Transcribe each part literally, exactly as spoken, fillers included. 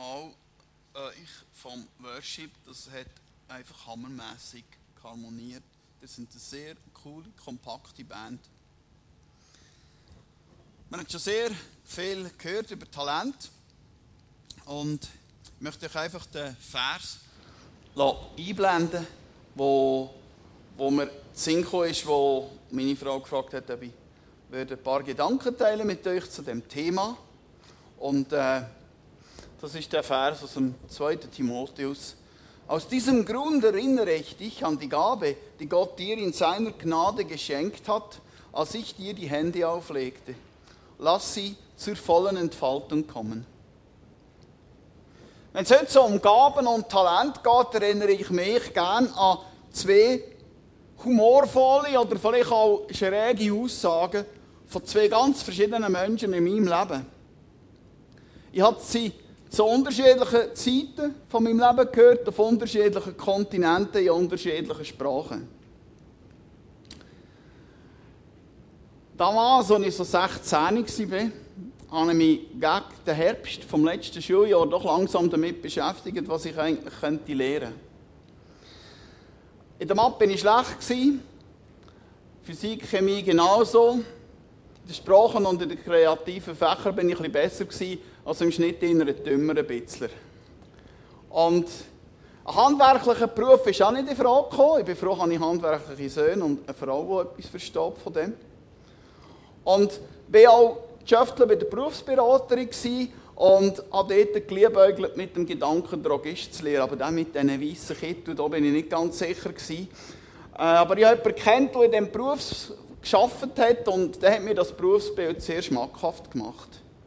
Mal euch vom Worship, das hat einfach hammermäßig harmoniert. Das sind eine sehr coole, kompakte Band. Man hat schon sehr viel gehört über Talent und ich möchte euch einfach den Vers einblenden, wo, wo mir Sinn gekommen ist, wo meine Frau gefragt hat, ob ich würde ein paar Gedanken teilen mit euch zu dem Thema. Und äh, das ist der Vers aus dem zweiten Timotheus. Aus diesem Grund erinnere ich dich an die Gabe, die Gott dir in seiner Gnade geschenkt hat, als ich dir die Hände auflegte. Lass sie zur vollen Entfaltung kommen. Wenn es heute so um Gaben und Talent geht, erinnere ich mich gerne an zwei humorvolle oder vielleicht auch schräge Aussagen von zwei ganz verschiedenen Menschen in meinem Leben. Ich habe sie zu unterschiedlichen Zeiten von meinem Leben gehört, auf unterschiedlichen Kontinenten, in unterschiedlichen Sprachen. Damals, als ich so sechzehn war, habe ich mich gegen den Herbst vom letzten Schuljahr doch langsam damit beschäftigt, was ich eigentlich könnte lernen. In der Mathe war ich schlecht, Physik, Chemie genauso. In den Sprachen und in den kreativen Fächern war ich ein bisschen besser gewesen, als im Schnitt in einer dümmeren Bitzler. Und ein handwerklicher Beruf ist auch nicht in Frage gekommen. Ich bin froh, dass ich handwerkliche Söhne und eine Frau, die etwas versteht von dem. Und ich war auch Schöftler bei der Berufsberaterin und habe dort geliebäugelt mit dem Gedanken, Drogist zu lernen. Aber dann mit diesen weißen Kitteln, da bin ich nicht ganz sicher gewesen. Aber ich habe jemanden kennt, der in diesem Beruf gearbeitet hat und der hat mir das Berufsbild sehr schmackhaft gemacht.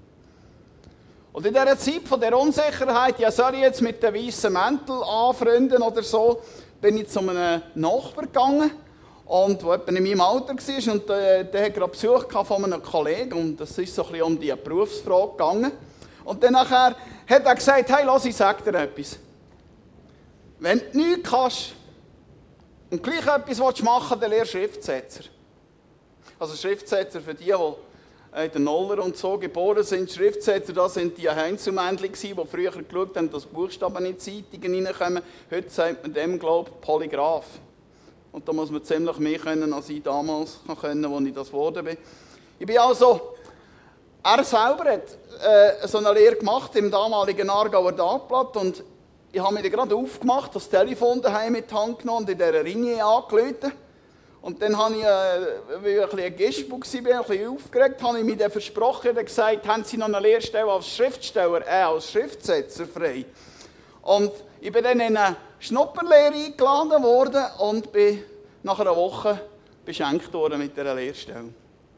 Und in dieser Zeit von der Unsicherheit, ja, soll ich jetzt mit dem weißen Mäntel anfreunden oder so, bin ich zu einem Nachbar gegangen, und der etwa in meinem Alter war. Und äh, der hatte gerade Besuch von einem Kollegen und es ist so ein bisschen um die Berufsfrage gegangen. Und dann nachher hat er gesagt, hey, lass, ich sage dir etwas. Wenn du nichts kannst und gleich etwas machen willst, dann lernst du Schriftsetzer. Also Schriftsetzer für die, die in den Noller und so geboren sind. Schriftsetzer, das sind die Heinzelmännchen, die früher geschaut haben, dass Buchstaben in die Zeitungen reinkommen. Heute sagt man dem, glaube ich, Polygraph. Und da muss man ziemlich mehr können, als ich damals können, als ich das geworden bin. Ich bin also, er selber hat äh, so eine Lehre gemacht im damaligen Aargauer Tagblatt und ich habe mir gerade aufgemacht, das Telefon daheim mit Hand genommen und in dieser Ringe angerufen. Und dann habe ich, äh, weil ich ein bisschen ein Gestbuch war, ein bisschen aufgeregt, habe ich mir dann versprochen und gesagt, haben Sie noch eine Lehrstelle als Schriftsteller, äh, als Schriftsetzer frei? Und ich bin dann in eine Schnupperlehre eingeladen worden und bin nach einer Woche beschenkt worden mit dieser Lehrstelle.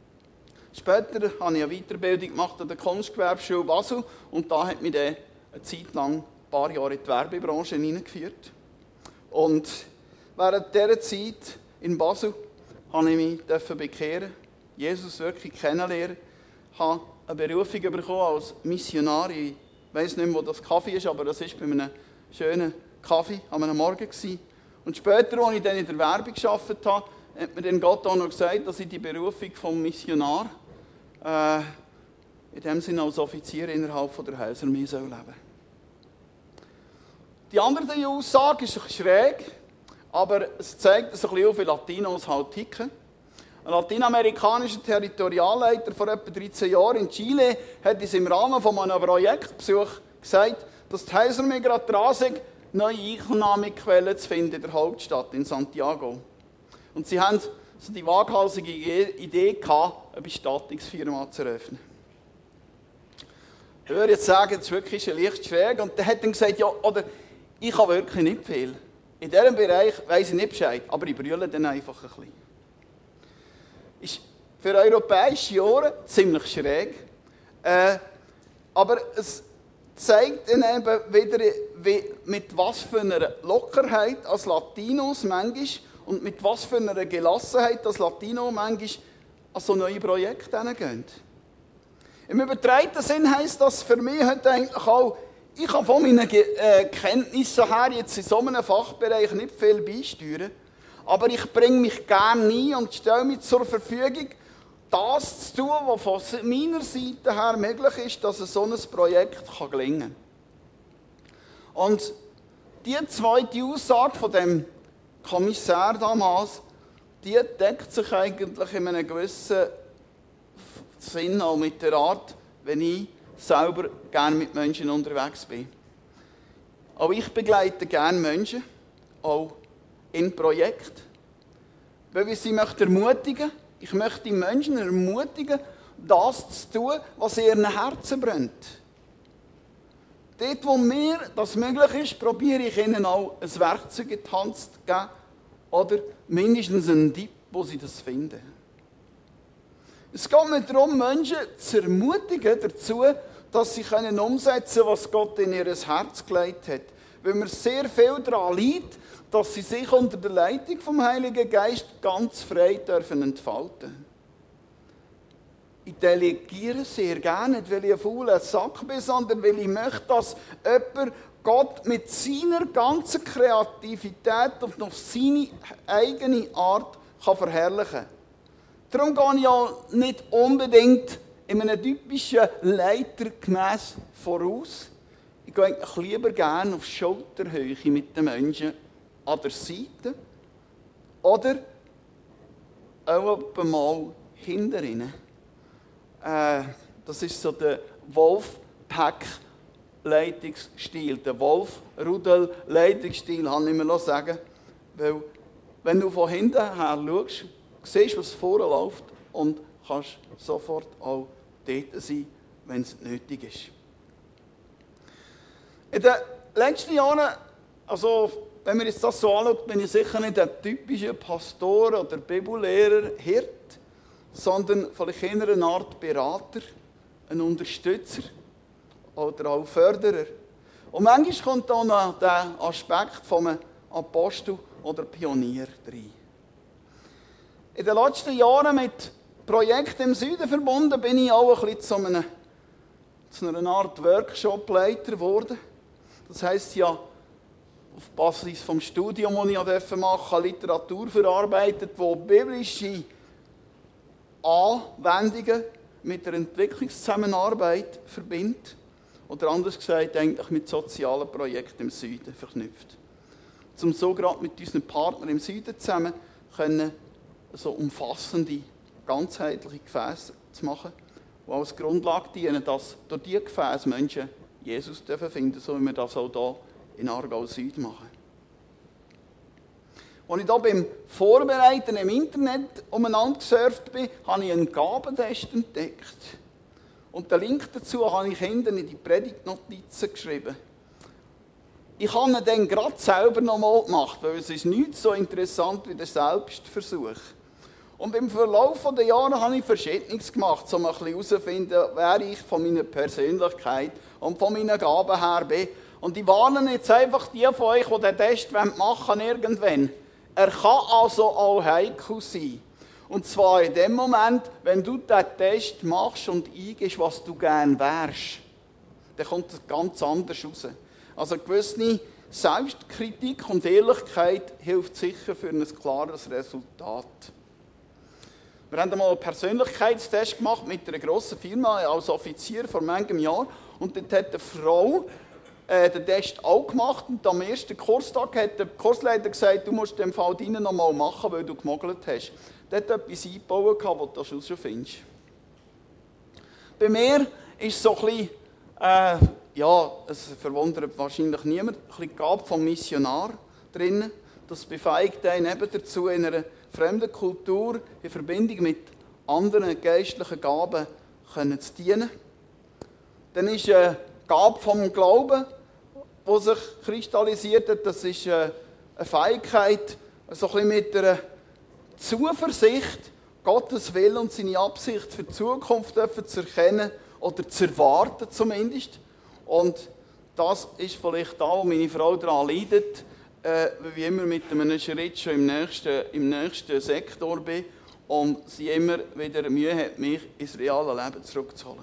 Später habe ich eine Weiterbildung gemacht an der Kunstgewerbeschule Basel und da hat mich dann eine Zeit lang, ein paar Jahre in die Werbebranche hineingeführt. Und während dieser Zeit in Basel habe ich mich bekehren, Jesus wirklich kennenlernen, habe eine Berufung bekommen als Missionar. Ich weiss nicht mehr, wo das Kaffee ist, aber das war bei einem schönen Kaffee am Morgen gewesen. Und später, als ich dann in der Werbung gearbeitet habe, hat mir dann Gott auch noch gesagt, dass ich die Berufung vom Missionar äh, in dem Sinne als Offizier innerhalb von der Heilsarmee leben soll. Die andere Aussage ist ein bisschen schräg, aber es zeigt so ein bisschen auf, wie Latinos halt ticken. Ein lateinamerikanischer Territorialleiter vor etwa dreizehn Jahren in Chile hat uns im Rahmen von einem Projektbesuch gesagt, dass die Heilsarmee gerade dran sei, neue Einnahmequellen zu finden in der Hauptstadt, in Santiago. Und sie haben so die waghalsige Idee gehabt, eine Bestattungsfirma zu eröffnen. Ich würde jetzt sagen, das ist wirklich leicht schräg. Und der hat dann gesagt, ja, oder ich habe wirklich nicht viel. In diesem Bereich weiss ich nicht Bescheid, aber ich brülle dann einfach ein bisschen. Ist für europäische Ohren ziemlich schräg. Äh, aber es zeigt dann eben wieder, wie, mit was für einer Lockerheit als Latinos manchmal und mit was für einer Gelassenheit als Latino manchmal an so neue Projekte hingehen. Im übertragenen Sinn heisst das für mich heute eigentlich auch, ich kann von meinen äh, Kenntnissen her jetzt in so einem Fachbereich nicht viel beisteuern, aber ich bringe mich gerne ein und stelle mich zur Verfügung, das zu tun, was von meiner Seite her möglich ist, dass so ein Projekt gelingen kann. Und die zweite Aussage von dem Kommissär damals, die deckt sich eigentlich in einem gewissen Sinn auch mit der Art, wenn ich selber gerne mit Menschen unterwegs bin. Auch ich begleite gerne Menschen, auch in Projekten, weil ich sie möchte ermutigen. Ich möchte die Menschen ermutigen, das zu tun, was in ihren Herzen brennt. Dort, wo mir das möglich ist, probiere ich ihnen auch ein Werkzeug in die Hand zu geben oder mindestens einen Tipp, wo sie das finden. Es geht mir darum, Menschen zu ermutigen dazu, dass sie können umsetzen können, was Gott in ihr Herz gelegt hat. Weil mir sehr viel daran liegt, dass sie sich unter der Leitung vom Heiligen Geist ganz frei dürfen entfalten. Ich delegiere sehr gerne, nicht weil ich ein fauler Sack bin, sondern weil ich möchte, dass jemand Gott mit seiner ganzen Kreativität und auf seine eigene Art kann verherrlichen kann. Darum gehe ich ja nicht unbedingt in einem typischen Leitergemäss voraus. Ich gehe eigentlich lieber gerne auf Schulterhöhe mit den Menschen an der Seite oder auch mal hinter ihnen. Äh, das ist so der Wolfpack-Leitungsstil, der Wolf-Rudel-Leitungsstil, kann ich mir sagen. Weil, wenn du von hinten her schaust, siehst du, was vorne läuft und kannst sofort auch dort sein, wenn es nötig ist. In den letzten Jahren, also wenn man jetzt das so anschaut, bin ich sicher nicht ein typischer Pastor oder Bibellehrer, Hirt, sondern vielleicht eher eine Art Berater, ein Unterstützer oder auch Förderer. Und manchmal kommt auch noch der Aspekt von einem Apostel oder Pionier rein. In den letzten Jahren mit Projekten im Süden verbunden, bin ich auch ein bisschen zu, einem, zu einer Art Workshop-Leiter geworden. Das heisst ja, auf Basis vom Studium, das ich machen durfte, Literatur verarbeitet, wo biblische Anwendungen mit der Entwicklungszusammenarbeit verbindet. Oder anders gesagt, eigentlich mit sozialen Projekten im Süden verknüpft. Um so gerade mit unseren Partnern im Süden zusammen können so umfassende, ganzheitliche Gefäße zu machen, die als Grundlage dienen, dass durch diese Gefäße Menschen Jesus finden dürfen, so wie wir das auch hier in Aargau Süd machen. Als ich hier beim Vorbereiten im Internet umeinander gesurft bin, habe ich einen Gabentest entdeckt. Und den Link dazu habe ich hinten in die Predigtnotizen geschrieben. Ich habe ihn dann gerade selber nochmal gemacht, weil es ist nicht so interessant wie der Selbstversuch. Und im Verlauf der Jahre habe ich Verschiedenes gemacht, um ein bisschen herauszufinden, wer ich von meiner Persönlichkeit und von meinen Gaben her bin. Und ich warne jetzt einfach die von euch, die den Test machen wollen, irgendwann. Er kann also auch heikel sein. Und zwar in dem Moment, wenn du den Test machst und eingibst, was du gerne wärst, dann kommt es ganz anders raus. Also eine gewisse Selbstkritik und Ehrlichkeit hilft sicher für ein klares Resultat. Wir haben einmal einen Persönlichkeitstest gemacht mit einer grossen Firma als Offizier vor manchem Jahr. Und dort hat eine Frau äh, den Test auch gemacht. Und am ersten Kurstag hat der Kursleiter gesagt, du musst den Fall deinen noch mal machen, weil du gemogelt hast. Der hat etwas eingebaut, was du schon findest. Bei mir ist so ein bisschen, äh, ja, es verwundert wahrscheinlich niemand, ein bisschen die Gabe vom Missionar drin. Das befähigt einen eben dazu, in einer fremden Kultur in Verbindung mit anderen geistlichen Gaben können zu dienen. Dann ist eine Gabe vom Glauben, die sich kristallisiert hat. Das ist eine Fähigkeit, so ein bisschen mit einer Zuversicht, Gottes Willen und seine Absicht für die Zukunft zu erkennen oder zu erwarten zumindest. Und das ist vielleicht da, wo meine Frau daran leidet, äh, weil ich immer mit einem Schritt schon im nächsten, im nächsten Sektor bin und sie immer wieder Mühe hat, mich ins reale Leben zurückzuholen.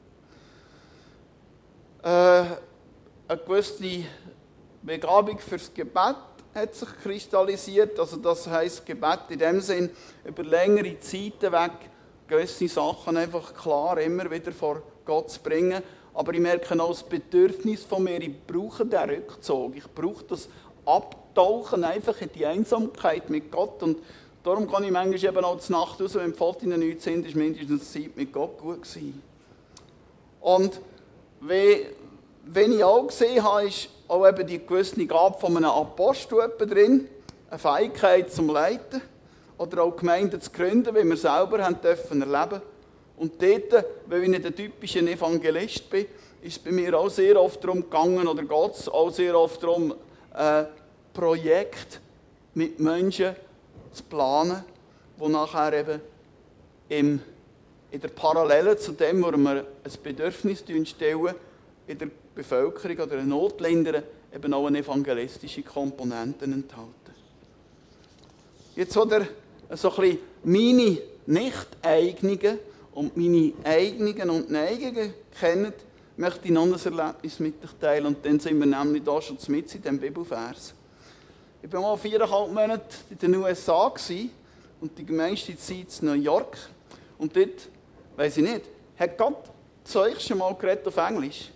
Äh, eine gewisse Begabung fürs Gebet hat sich kristallisiert. Also das heisst, Gebet in dem Sinn, über längere Zeiten weg gewisse Sachen einfach klar immer wieder vor Gott zu bringen, Aber ich merke auch das Bedürfnis von mir, ich brauche diesen Rückzug. Ich brauche das Abtauchen einfach in die Einsamkeit mit Gott. Und darum kann ich manchmal eben auch zur Nacht raus, wenn die Fotos nichts sind, ist mindestens die Zeit mit Gott gut gewesen. Und wie, wenn ich auch gesehen habe, ist auch eben die gewisse Gabe von einem Apostel drin, eine Fähigkeit zum Leiten oder auch Gemeinden zu gründen, wie wir selber haben dürfen erleben. Und dort, weil ich nicht ein typischer Evangelist bin, ist es bei mir auch sehr oft darum gegangen, oder geht es auch sehr oft darum, ein Projekt mit Menschen zu planen, die nachher eben im, in der Parallele zu dem, wo wir ein Bedürfnis stellen, in der Bevölkerung oder in Notländern eben auch eine evangelistische Komponente enthalten. Jetzt, wo ihr so ein bisschen meine Nicht-Eignungen und meine Eignungen und Neigungen kennt, möchte ich noch ein Erlebnis mit euch teilen. Und dann sind wir nämlich da schon mit in diesem Bibelvers. Ich war mal viereinhalb Monate in den U S A und die meiste Zeit in New York. Und dort, weiss ich nicht, hat Gott zu euch schon mal geredet auf Englisch?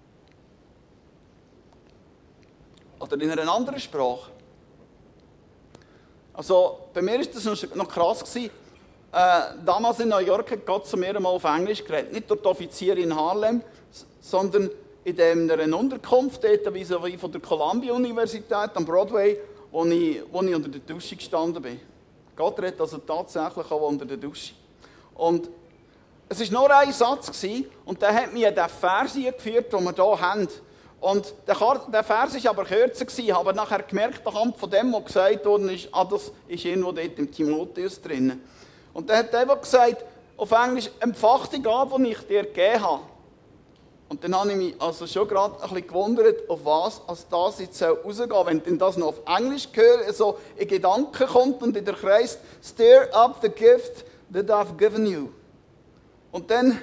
Oder in einer anderen Sprache? Also, bei mir war das noch krass gewesen. Äh, damals in New York hat Gott zu mir mal auf Englisch geredet. Nicht durch die Offiziere in Harlem, sondern in einer Unterkunft, dort vis-à-vis von der Columbia-Universität am Broadway, wo ich, wo ich unter der Dusche gestanden bin. Gott redet also tatsächlich auch unter der Dusche. Und es war nur ein Satz gewesen, und der hat mich an den Vers geführt, den wir hier haben. Und der, der Vers war aber kürzer gewesen. Ich habe nachher gemerkt, anhand von dem, was gesagt wurde, ist, ah, das ist irgendwo dort im Timotheus drin. Und er hat einfach gesagt, auf Englisch, empfach die Gabe, die ich dir gegeben habe. Und dann habe ich mich also schon gerade ein bisschen gewundert, auf was als das jetzt rausgehen soll. Wenn denn das noch auf Englisch gehört, so in Gedanken kommt und in der Kreis, stir up the gift that I've given you. Und dann,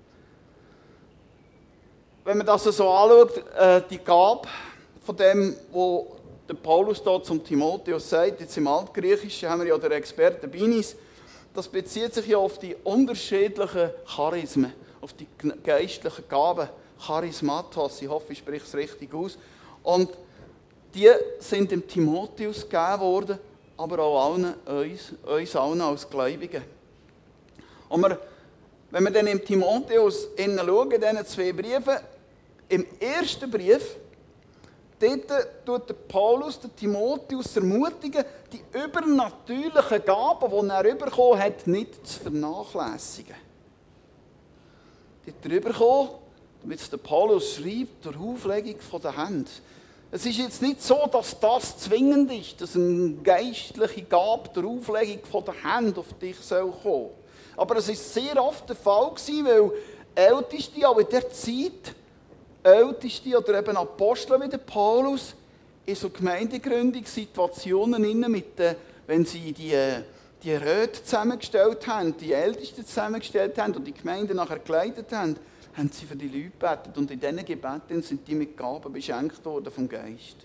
wenn man das so anschaut, äh, die Gabe von dem, was der Paulus da zum Timotheus sagt, jetzt im Altgriechischen haben wir ja den Experten Binis, das bezieht sich ja auf die unterschiedlichen Charismen, auf die geistlichen Gaben, Charismatos, ich hoffe, ich spreche es richtig aus. Und die sind dem Timotheus gegeben worden, aber auch allen, uns, uns allen als Gläubigen. Und wir, wenn wir dann im Timotheus schauen, in diesen zwei Briefen, im ersten Brief, dort tut der Paulus den Timotheus ermutigen, die übernatürlichen Gaben, die er bekommen hat, nicht zu vernachlässigen. Die hat er bekommen, damit der Paulus schreibt, durch Auflegung der Hände. Es ist jetzt nicht so, dass das zwingend ist, dass eine geistliche Gabe durch Auflegung der Hände auf dich kommen soll. Aber es war sehr oft der Fall, weil Älteste auch in der Zeit, Älteste oder eben Apostel wie der Paulus, in so Gemeindegründungssituationen mit den, wenn sie die, die Räte zusammengestellt haben, die Ältesten zusammengestellt haben und die Gemeinde nachher geleitet haben, haben sie für die Leute gebetet. Und in diesen Gebeten sind die mit Gaben beschenkt worden vom Geist.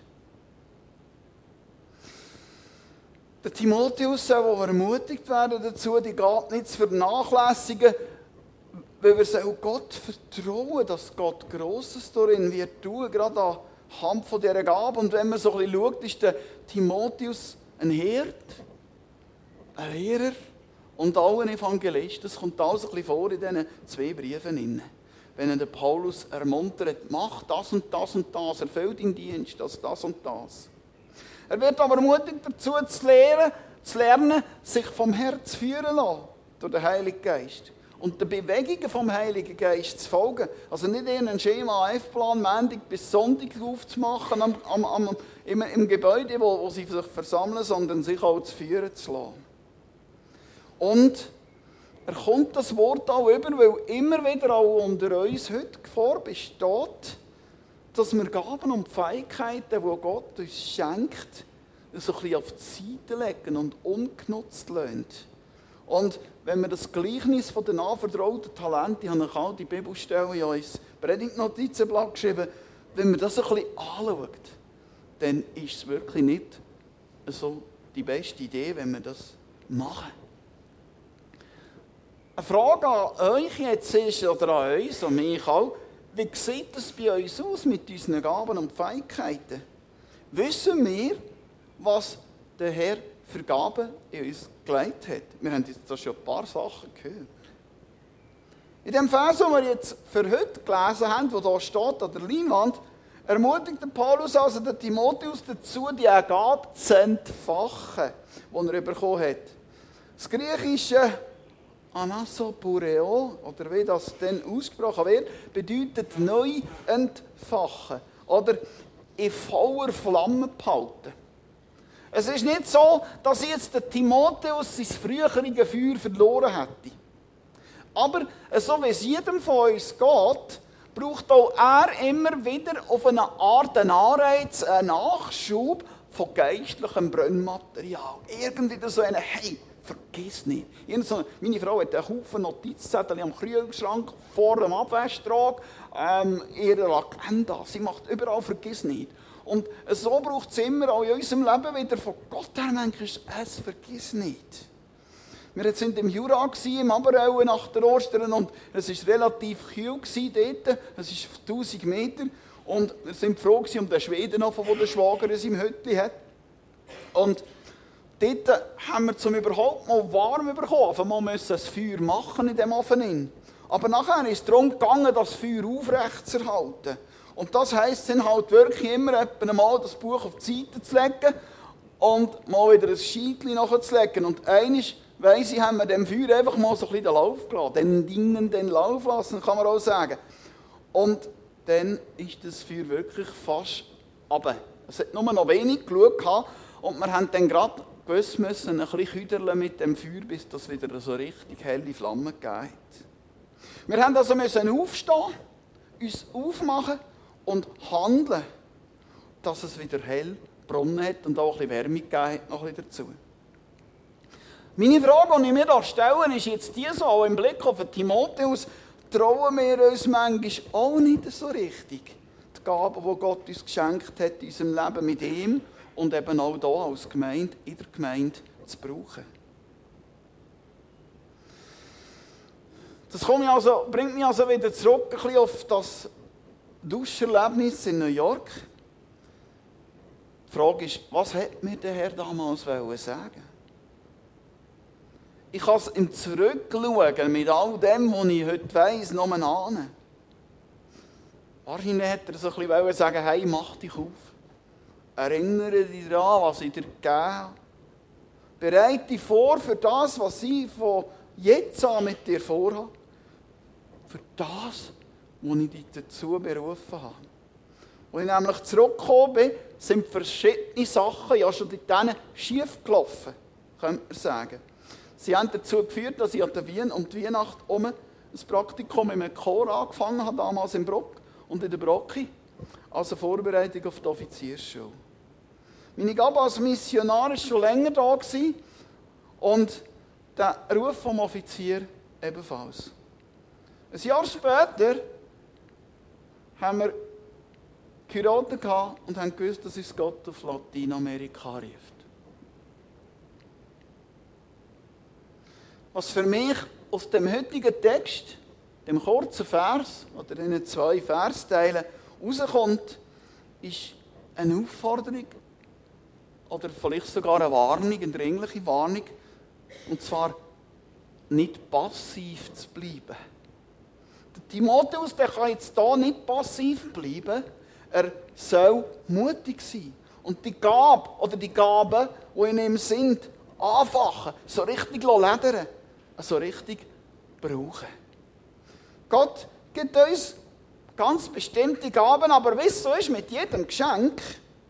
Der Timotheus soll ermutigt werden dazu, die Gabe nicht zu vernachlässigen, weil wir Gott vertrauen, dass Gott Grosses darin wird tun, gerade anhand von dieser Gabe. Und wenn man so ein bisschen schaut, ist der Timotheus ein Hirt, ein Lehrer und auch ein Evangelist. Das kommt alles ein bisschen vor in diesen zwei Briefen. Wenn er den Paulus ermuntert, mach das und das und das, erfüll deinen Dienst, das, das und das. Er wird aber ermutigt dazu zu lernen, zu lernen, sich vom Herz führen zu lassen durch den Heiligen Geist. Und den Bewegungen vom Heiligen Geist zu folgen. Also nicht irgendeinen Schema F-Plan Montag bis Sonntag aufzumachen am, am, am, im, im Gebäude, wo, wo sie sich versammeln, sondern sich auch zu führen zu lassen. Und er kommt das Wort auch über, weil immer wieder auch unter uns heute Gefahr besteht, dass wir Gaben und Fähigkeiten, die Gott uns schenkt, so ein bisschen auf die Seite legen und ungenutzt lassen. Und wenn wir das Gleichnis von den anvertrauten Talenten, ich habe noch all die Bibelstellen ja ins Predigtnotizenblatt geschrieben, wenn man das ein bisschen anschaut, dann ist es wirklich nicht so die beste Idee, wenn wir das machen. Eine Frage an euch jetzt ist, oder an uns, an mich auch, wie sieht es bei uns aus mit unseren Gaben und Fähigkeiten? Wissen wir, was der Herr für Gaben in uns gelegt hat? Wir haben jetzt da schon ein paar Sachen gehört. In dem Vers, den wir jetzt für heute gelesen haben, wo da steht an der Leinwand, ermutigt der Paulus also den Timotheus dazu, die Gabe zu entfachen, die er bekommen hat. Das griechische Anasoporeo, oder wie das dann ausgesprochen wird, bedeutet neu entfachen oder in voller Flamme behalten. Es ist nicht so, dass jetzt der Timotheus sein frühere Feuer verloren hätte. Aber so wie es jedem von uns geht, braucht auch er immer wieder auf eine Art einen Anreiz, einen Nachschub von geistlichem Brennmaterial. Irgendwie so eine, hey, vergiss nicht. So, meine Frau hat einen Haufen Notizzettel am Kühlschrank vor dem Abwaschtrag, ähm, ihre Agenda. Sie macht überall vergiss nicht. Und so braucht es immer auch in unserem Leben wieder von Gott her manchmal, es vergiss nicht. Wir waren im Jura, im Aberau nach der Ostern, und es war relativ kühl dort. Es ist auf tausend Meter. Und wir waren froh um den Schweden, der der Schwager in seinem Hütchen hat. Und dort haben wir zum überhaupt mal warm bekommen. Auf einmal müssen wir ein Feuer machen in diesem Ofen. Aber nachher ist es darum gegangen, das Feuer aufrecht zu erhalten. Und das heisst dann halt wirklich immer mal das Buch auf die Seite zu legen und mal wieder ein Scheitchen nachzulegen. Und eines, weiss ich, haben wir dem Feuer einfach mal so ein bisschen den Lauf gelassen. Den Dingen den Lauf lassen, kann man auch sagen. Und dann ist das Feuer wirklich fast runter. Es hat nur noch wenig geschaut und wir haben dann gerade gewusst müssen, ein bisschen küderlen mit dem Feuer, bis das wieder so richtig helle Flammen gegeben hat. Wir haben also müssen aufstehen, uns aufmachen und handeln, dass es wieder hell gebrannt hat und auch ein bisschen Wärme gegeben hat noch ein bisschen dazu. Meine Frage, die ich mir da stelle, ist jetzt die so, auch im Blick auf den Timotheus, trauen wir uns manchmal auch nicht so richtig, die Gaben, die Gott uns geschenkt hat in unserem Leben mit ihm und eben auch hier als Gemeinde, in der Gemeinde zu brauchen. Das kommt mich also, bringt mich also wieder zurück ein bisschen auf das Duscherlebnis in New York. Die Frage ist, was hat mir der Herr damals sagen? Ich kann es im Zurückschauen mit all dem, was ich heute weiss, nur ahnen. Wahrscheinlich hat er so ein bisschen sagen, hey, mach dich auf. Erinnere dich daran, was ich dir gegeben habe. Bereite dich vor für das, was ich von jetzt an mit dir vorhabe. Für das, was ich dich dazu berufen habe. Als ich nämlich zurückgekommen bin, sind verschiedene Sachen ja schon dort schief gelaufen, könnte man sagen. Sie haben dazu geführt, dass ich an der Wien um die Weihnacht herum ein Praktikum im Chor angefangen habe, damals in Bruck und in der Brocki, als eine Vorbereitung auf die Offiziersschule. Meine Gabe als Missionar war schon länger da und der Ruf vom Offizier ebenfalls. Ein Jahr später haben wir geheiratet und haben gewusst, dass uns Gott auf Lateinamerika ruft. Was für mich aus dem heutigen Text, dem kurzen Vers oder diesen zwei Versteilen rauskommt, ist eine Aufforderung oder vielleicht sogar eine Warnung, eine dringliche Warnung, und zwar nicht passiv zu bleiben. Der Timotheus, der kann jetzt hier nicht passiv bleiben, er soll mutig sein und die Gabe oder die Gaben, die in ihm sind, anfachen, so richtig ledern, so richtig brauchen. Gott gibt uns ganz bestimmte Gaben, aber wie es so ist mit jedem Geschenk,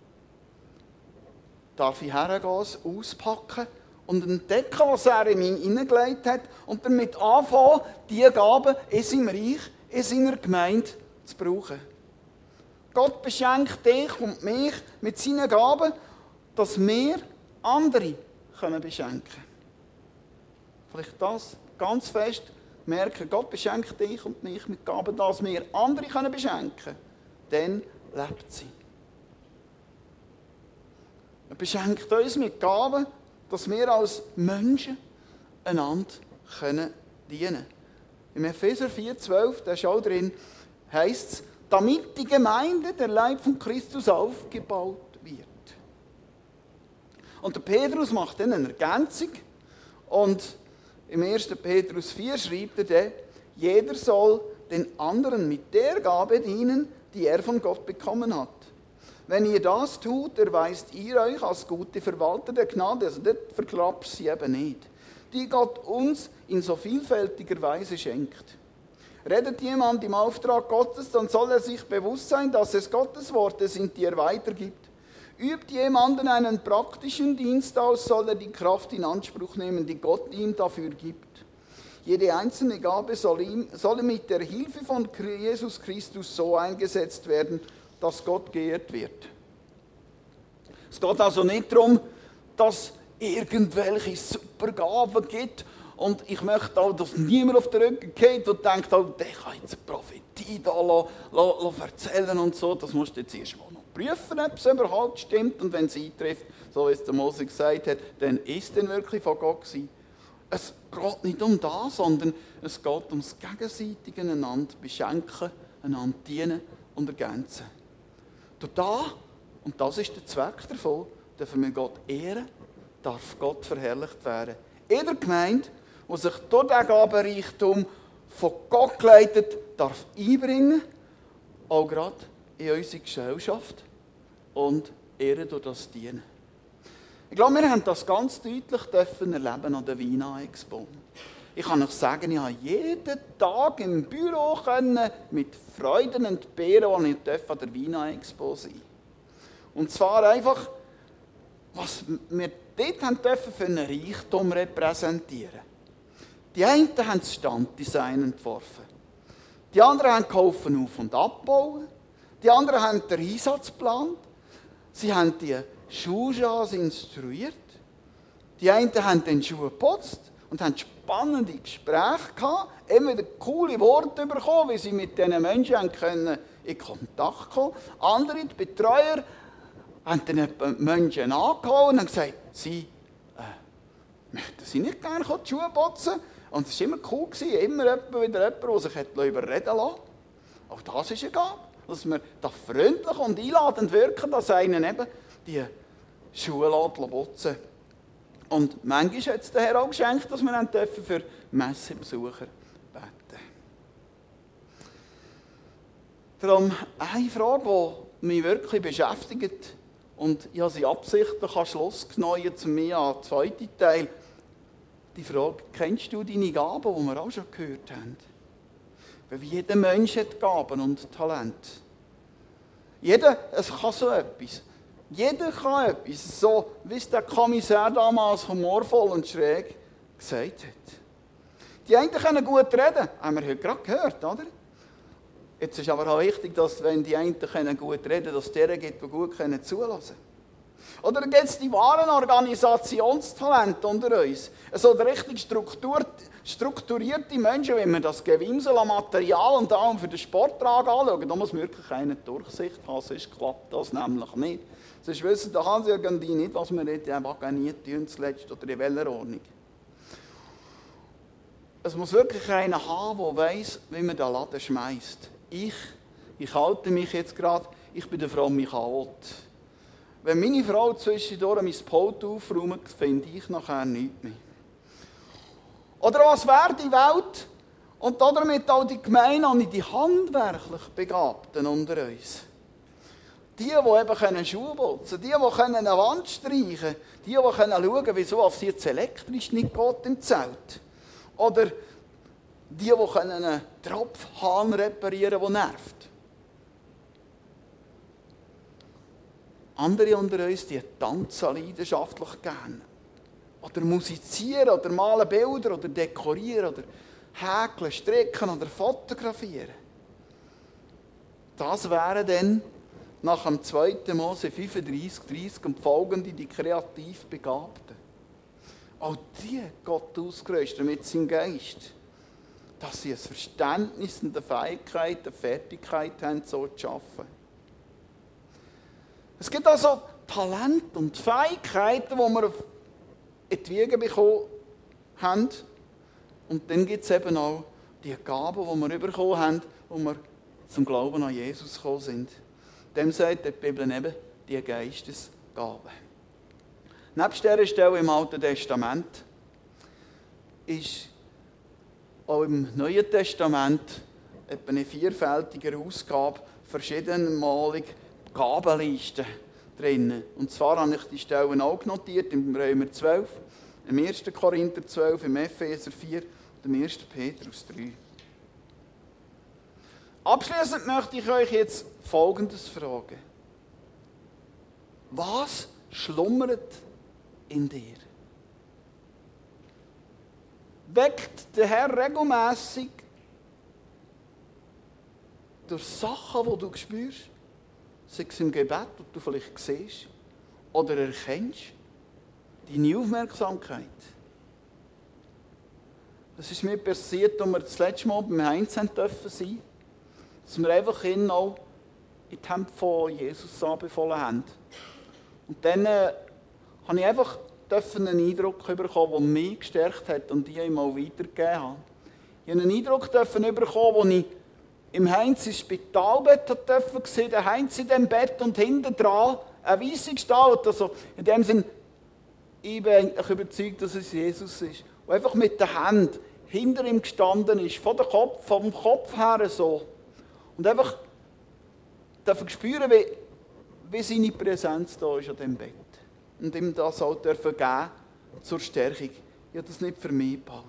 darf ich hergehen, es auspacken und entdecken, was er in mich hineingelegt hat und damit anfangen, diese Gaben in seinem Reich, in seiner Gemeinde zu brauchen. Gott beschenkt dich und mich mit seinen Gaben, dass wir andere können beschenken können. Vielleicht das ganz fest merken, Gott beschenkt dich und mich mit Gaben, dass wir andere können beschenken können. Dann lebt sie. Er beschenkt uns mit Gaben, dass wir als Menschen einander können dienen können. Im Epheser vier zwölf, da ist auch drin, heisst es, damit die Gemeinde, der Leib von Christus, aufgebaut wird. Und der Petrus macht dann eine Ergänzung und im ersten Petrus vier schreibt er dann, jeder soll den anderen mit der Gabe dienen, die er von Gott bekommen hat. Wenn ihr das tut, erweist ihr euch als gute Verwalter der Gnade, also dort verklappt sie eben nicht, die Gott uns in so vielfältiger Weise schenkt. Redet jemand im Auftrag Gottes, dann soll er sich bewusst sein, dass es Gottes Worte sind, die er weitergibt. Übt jemanden einen praktischen Dienst aus, soll er die Kraft in Anspruch nehmen, die Gott ihm dafür gibt. Jede einzelne Gabe soll, ihm, soll mit der Hilfe von Jesus Christus so eingesetzt werden, dass Gott geehrt wird. Es geht also nicht darum, dass es irgendwelche super Gaben gibt und ich möchte auch, dass niemand auf den Rücken geht und denkt, oh, der kann jetzt eine Prophetie da la, la, la erzählen und so. Das musst du jetzt erst mal noch prüfen, ob es überhaupt stimmt und wenn es eintrifft, so wie es der Mose gesagt hat, dann ist es wirklich von Gott gewesen. Es geht nicht um das, sondern es geht ums gegenseitige einander beschenken, einander dienen und ergänzen. Durch da, und das ist der Zweck davon, dürfen wir Gott ehren, darf Gott verherrlicht werden. In der Gemeinde, die sich durch diesen Gabenreichtum von Gott geleitet, darf einbringen, auch gerade in unsere Gesellschaft und ehren durch das Dienen. Ich glaube, wir haben das ganz deutlich dürfen erleben an der Wina Expo. Ich kann euch sagen, ich habe jeden Tag im Büro können mit Freuden entbehren, als ich an der Wina Expo sein durfte. Und zwar einfach, was wir dort haben dürfen für einen Reichtum repräsentieren. Die einen haben das Standdesign entworfen. Die anderen haben geholfen auf- und abbauen. Die anderen haben den Einsatz geplant. Sie haben die Schuhschas instruiert. Die einen haben den Schuh geputzt und haben spannende Gespräche gehabt, immer wieder coole Worte bekommen, wie sie mit diesen Menschen können in Kontakt kommen. Andere, die Betreuer, haben dann Menschen angehauen und haben gesagt, sie äh, möchten sie nicht gerne die Schuhe putzen. Und es war immer cool, immer wieder jemand, der sich überreden lassen. Auch das ist egal, dass wir da freundlich und einladend wirken, dass einen eben die Schuhe putzen. Und manchmal hat es der Herr auch geschenkt, dass wir dürfen für Messebesucher beten. Darum eine Frage, die mich wirklich beschäftigt, und ich habe sie absichtlich an Schluss genommen, zu mir an den zweiten Teil. Die Frage, kennst du deine Gaben, die wir auch schon gehört haben? Weil jeder Mensch hat Gaben und Talent. Jeder, es kann so etwas. Jeder kann etwas, so wie es der Kommissar damals humorvoll und schräg gesagt hat. Die einen können gut reden, haben wir heute gerade gehört, oder? Jetzt ist aber auch wichtig, dass wenn die einen können gut reden können, dass es deren gibt, die gut können zulassen. Oder gibt es die wahren Organisationstalente unter uns? Also richtig strukturierte Menschen, wenn wir das Gewimsel an Material und allem für den Sporttrag anschauen, da muss wirklich eine Durchsicht haben, sonst klappt das nämlich nicht. Sonst wissen der Hans-Jürgen und die nicht, was wir dort organisiert tun zuletzt oder in welcher Ordnung. Es muss wirklich einer haben, der weiss, wie man den Laden schmeißt. Ich, ich halte mich jetzt gerade, ich bin der fromme Chaot. Wenn meine Frau zwischendurch mein Pult aufräumt, finde ich nachher nichts mehr. Oder was wäre die Welt und damit auch die Gemeinde und die handwerklich Begabten unter uns? Die, die eben Schuhe putzen können, die, die eine Wand streichen können, die, die schauen können, wieso es jetzt elektrisch nicht geht im Zelt. Oder die, die einen Tropfhahn reparieren können, der nervt. Andere unter uns, die tanzen leidenschaftlich gerne. Oder musizieren, oder malen Bilder, oder dekorieren, oder häkeln, stricken oder fotografieren. Das wären dann nach dem zweiten Mose fünfunddreißig, dreißig und folgende die kreativ Begabten. Auch die hat Gott ausgerüstet mit seinem Geist, dass sie ein Verständnis und eine Fähigkeit, eine Fertigkeit haben, so zu arbeiten. Es gibt also Talente und Fähigkeiten, die wir in die Wiege bekommen haben. Und dann gibt es eben auch die Gaben, die wir bekommen haben, die wir zum Glauben an Jesus gekommen sind. Dem sagt die Bibel eben die Geistesgaben. Neben dieser Stelle im Alten Testament ist auch im Neuen Testament etwa eine vierfältige Ausgabe verschiedenmalig Gabenlisten drin. Und zwar habe ich die Stellen auch notiert im Römer zwölf, im ersten Korinther zwölf, im Epheser vier und im ersten Petrus drei. Abschließend möchte ich euch jetzt Folgendes fragen. Was schlummert in dir? Weckt der Herr regelmässig durch Sachen, die du spürst, sei es im Gebet, das du vielleicht siehst, oder erkennst, deine Aufmerksamkeit? Das ist mir passiert, als wir das letzte Mal beim Heinz sein durften, dass wir einfach ihn auch in die Hände von Jesus anbefohlen haben. Und dann äh, habe ich einfach einen Eindruck bekommen, der mich gestärkt hat und ich ihm auch weitergegeben habe. Ich habe einen Eindruck bekommen, als ich im Heinz ins Spitalbett durfte, der Heinz in dem Bett und hinten dran eine weisse Gestalt. Also in dem Sinne, ich bin eigentlich überzeugt, dass es Jesus ist. Und einfach mit der Hand hinter ihm gestanden ist, von der Kopf, vom Kopf her so. Und einfach darf ich spüren, wie, wie seine Präsenz da ist an diesem Bett. Und ihm das auch dürfen geben zur Stärkung. Ich habe das nicht für mich behalten.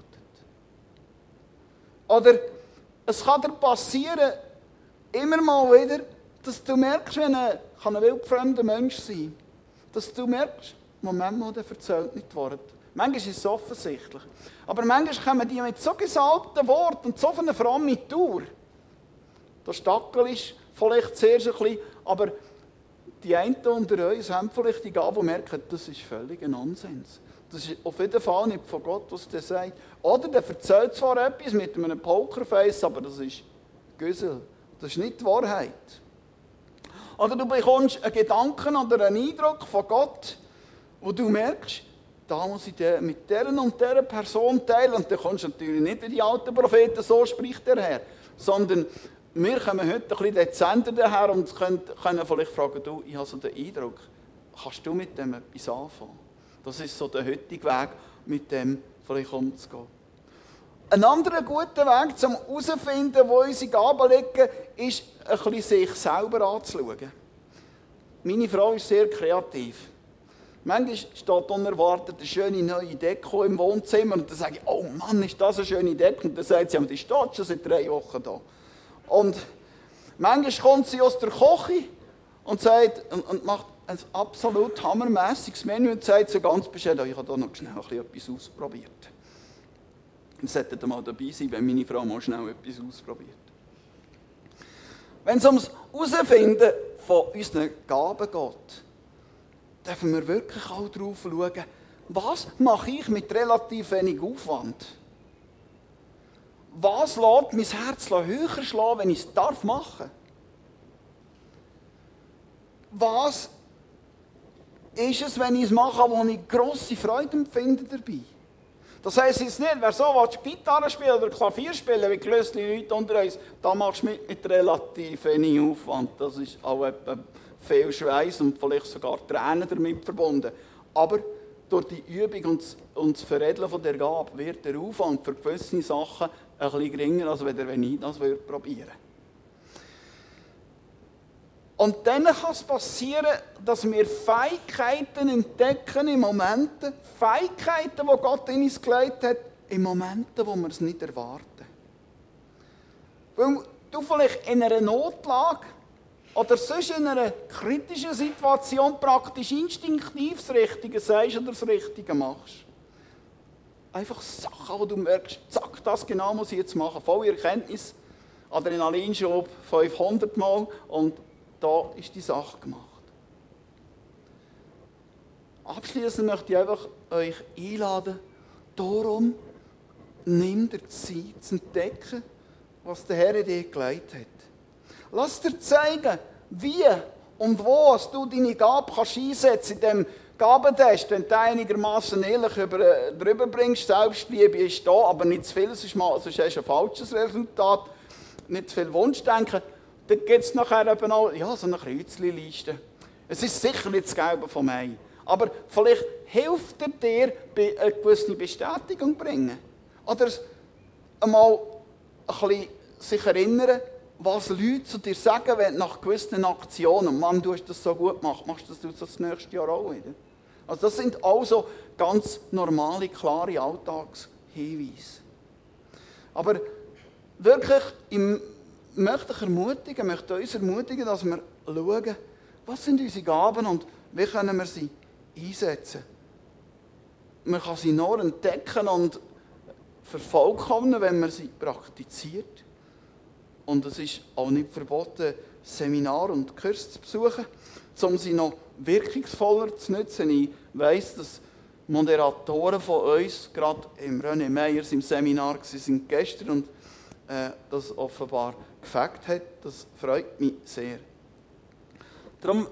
Oder es kann dir passieren, immer mal wieder, dass du merkst, wenn ein, kann ein wildfremder Mensch sein, dass du merkst, Moment mal, der erzählt nicht die Worte. Manchmal ist es offensichtlich. Aber manchmal kommen die mit so gesalbten Worten und so einer frommen Tour. Der Stackel ist vielleicht zuerst ein bisschen, aber die einen unter uns haben vielleicht die Gabe, die merken, das ist völliger Nonsens. Das ist auf jeden Fall nicht von Gott, was der sagt. Oder der erzählt zwar etwas mit einem Pokerface, aber das ist Güssel. Das ist nicht die Wahrheit. Oder du bekommst einen Gedanken oder einen Eindruck von Gott, wo du merkst, da muss ich mit dieser und dieser Person teilen. Und dann kommst du natürlich nicht in die alten Propheten, so spricht der Herr. Sondern wir kommen heute ein bisschen dezenter daher und können, können vielleicht fragen, du, ich habe so den Eindruck, kannst du mit dem etwas anfangen? Das ist so der heutige Weg, mit dem vielleicht umzugehen. Ein anderer guter Weg, um herauszufinden, wo unsere Gaben liegen, ist, ein bisschen sich selber anzuschauen. Meine Frau ist sehr kreativ. Manchmal steht unerwartet eine schöne neue Deko im Wohnzimmer und dann sage ich, oh Mann, ist das eine schöne Deko? Und dann sagt sie, die steht schon seit drei Wochen da. Und manchmal kommt sie aus der Küche und, sagt, und, und macht ein absolut hammermässiges Menü und sagt so ganz bescheiden, ich habe da noch schnell etwas ausprobiert. Und solltet mal dabei sein, wenn meine Frau mal schnell etwas ausprobiert. Wenn es ums Herausfinden von unseren Gaben geht, dürfen wir wirklich auch darauf schauen, was mache ich mit relativ wenig Aufwand? Was lässt mein Herz höher schlagen, wenn ich es darf machen? Was ist es, wenn ich es mache, wo ich grosse Freude empfinde dabei? Das heisst jetzt nicht, wer so will, Gitarre spielen oder Klavier spielen, wie gelöste Leute unter uns, da machst du mit, mit relativ wenig Aufwand. Das ist auch etwa viel Schweiß und vielleicht sogar Tränen damit verbunden. Aber durch die Übung und das, und das Veredeln von der Gabe wird der Aufwand für gewisse Sachen ein bisschen geringer, als wenn ich das probieren würde. Und dann kann es passieren, dass wir Fähigkeiten entdecken in Momenten, Fähigkeiten, die Gott in uns gelegt hat, in Momenten, wo wir es nicht erwarten. Weil du vielleicht in einer Notlage oder sonst in einer kritischen Situation praktisch instinktiv das Richtige sagst oder das Richtige machst. Einfach Sachen, wo du merkst, zack, das genau muss ich jetzt machen. Volle Erkenntnis, Adrenalinschub fünfhundert Mal und da ist die Sache gemacht. Abschließend möchte ich einfach euch einladen, darum nimm dir Zeit zu entdecken, was der Herr in dir gelegt hat. Lass dir zeigen, wie und wo du deine Gabe kannst einsetzen kannst. In diesem Gabentest, wenn du einigermaßen ehrlich über, drüber bringst, Selbstliebe ist da, aber nicht zu viel, sonst hast du ein falsches Resultat. Nicht zu viel Wunschdenken. dann gibt es nachher eben auch ja, so eine Kreuzli-Liste. Es ist sicher nicht das Gelbe vom Ei. Aber vielleicht hilft er dir, bei eine gewisse Bestätigung zu bringen. Oder einmal ein bisschen sich erinnern, was Leute zu dir sagen, wenn nach gewissen Aktionen, Mann, du hast das so gut gemacht, machst du das das nächste Jahr auch wieder? Also das sind also ganz normale, klare Alltagshinweise. Aber wirklich, ich möchte dich ermutigen, möchte uns ermutigen, dass wir schauen, was sind unsere Gaben und wie können wir sie einsetzen. Man kann sie nur entdecken und vervollkommnen, wenn man sie praktiziert. Und es ist auch nicht verboten, Seminare und Kurse zu besuchen, um sie noch wirkungsvoller zu nutzen. Ich weiss, dass Moderatoren von uns, gerade im René Meyers im Seminar, waren gestern und äh, das offenbar gefällt hat. Das freut mich sehr. Darum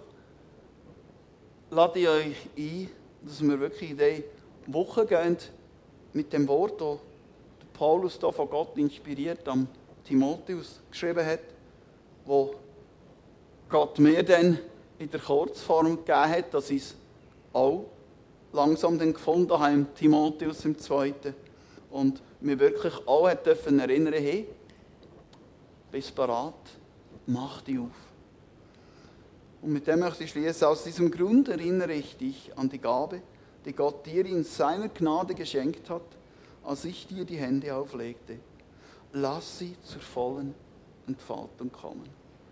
lade ich euch ein, dass wir wirklich in diese Woche gehen mit dem Wort, das Paulus hier von Gott inspiriert am Timotheus geschrieben hat, wo Gott mir dann in der Kurzform gegeben hat, dass ich es auch langsam dann gefunden habe im Timotheus im Zweiten und mir wirklich auch hat dürfen erinnern, hey, bist bereit, mach dich auf. Und mit dem möchte ich schließen. Aus diesem Grund erinnere ich dich an die Gabe, die Gott dir in seiner Gnade geschenkt hat, als ich dir die Hände auflegte. Lass sie zur vollen Entfaltung kommen.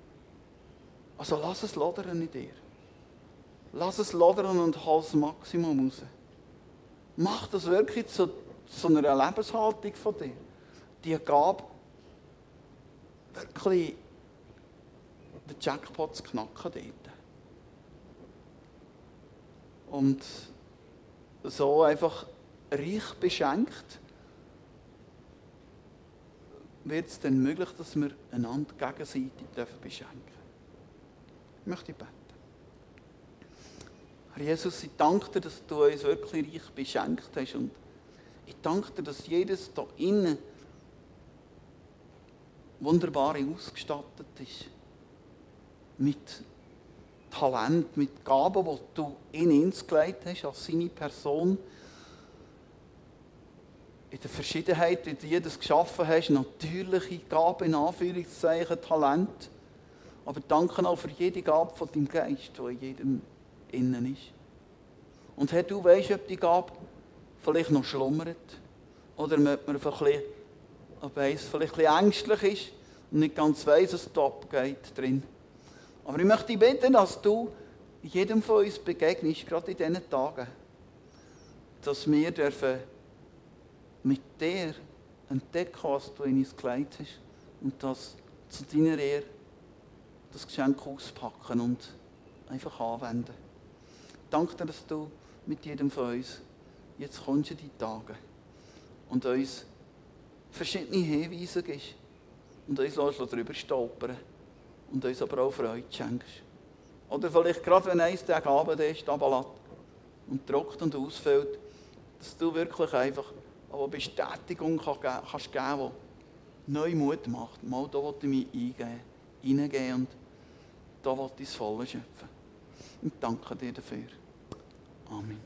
Also lass es lodern in dir. Lass es lodern und hol das Maximum raus. Mach das wirklich zu, zu einer Lebenshaltung von dir. Die Gabe, wirklich den Jackpot zu knacken dort. Und so einfach reich beschenkt, wird es dann möglich, dass wir einander gegenseitig beschenken dürfen. Ich möchte beten. Herr Jesus, ich danke dir, dass du uns wirklich reich beschenkt hast. Und ich danke dir, dass jedes da innen wunderbar ausgestattet ist. Mit Talent, mit Gaben, die du in ihn gelegt hast, als seine Person. In der Verschiedenheit, wie du das geschaffen hast, natürliche Gaben, in Anführungszeichen, Talent. Aber danke auch für jede Gabe von deinem Geist, die in jedem innen ist. Und Herr, du weißt, ob die Gabe vielleicht noch schlummert. Oder ob man vielleicht, ob eins vielleicht ein bisschen ängstlich ist und nicht ganz weiss, was da abgeht drin. Aber ich möchte dich bitten, dass du jedem von uns begegnest, gerade in diesen Tagen. Dass wir dürfen mit dir entdecken, was du in uns gelegt hast. Und das zu deiner Ehre das Geschenk auspacken und einfach anwenden. Danke dir, dass du mit jedem von uns jetzt kommst in die Tage und uns verschiedene Hinweise gibst und uns darüber stolpern und uns aber auch Freude schenkst. Oder vielleicht gerade, wenn eins Tag Abend ist, runterlässt und trocknet und ausfällt, dass du wirklich einfach eine Bestätigung kannst geben, die neu Mut macht. Mal, da will ich mich eingeben, hineingehen und da will ich das Volle schöpfen. Und danke dir dafür. Amen.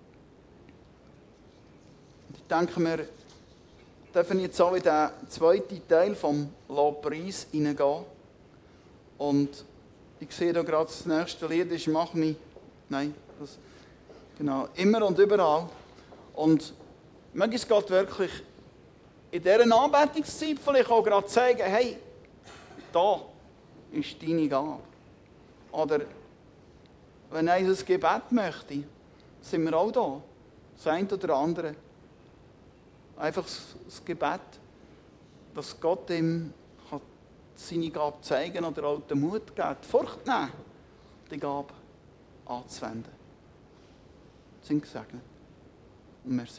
Und ich denke, wir dürfen jetzt auch in den zweiten Teil vom Lobpreis hineingehen. Und ich sehe da gerade, das nächste Lied ist «Mach mich», nein, das, genau, «Immer und überall». Und möge es Gott wirklich in dieser Anbetungszeit vielleicht auch gerade zeigen, hey, da ist deine Gabe. Oder wenn er ein Gebet möchte, sind wir auch da. Das eine oder andere. Einfach das Gebet, dass Gott ihm seine Gabe zeigen oder auch den Mut geben, die Furcht nehmen, die Gabe anzuwenden. Sind gesegnet. Und merci.